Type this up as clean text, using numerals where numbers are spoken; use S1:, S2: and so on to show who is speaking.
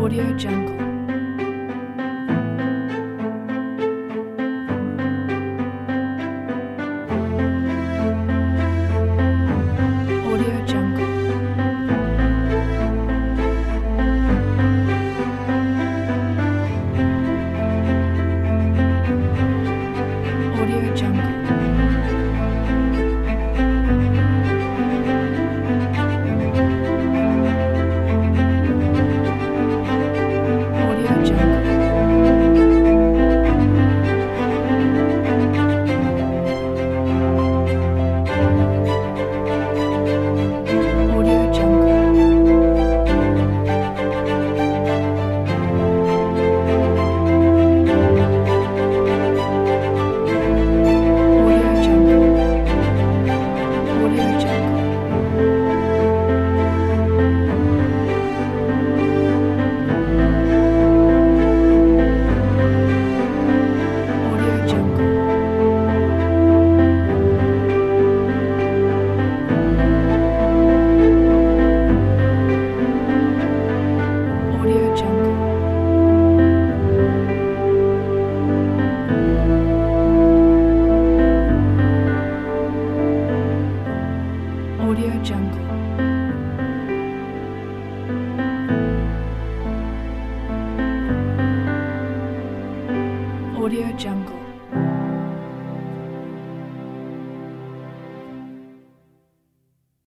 S1: Audio Jungle. Audio Jungle. Audio Jungle. Audio Jungle. Audio Jungle. Audio Jungle. Audio Jungle. Audio Jungle. Audio Jungle. Audio Jungle. Audio Jungle.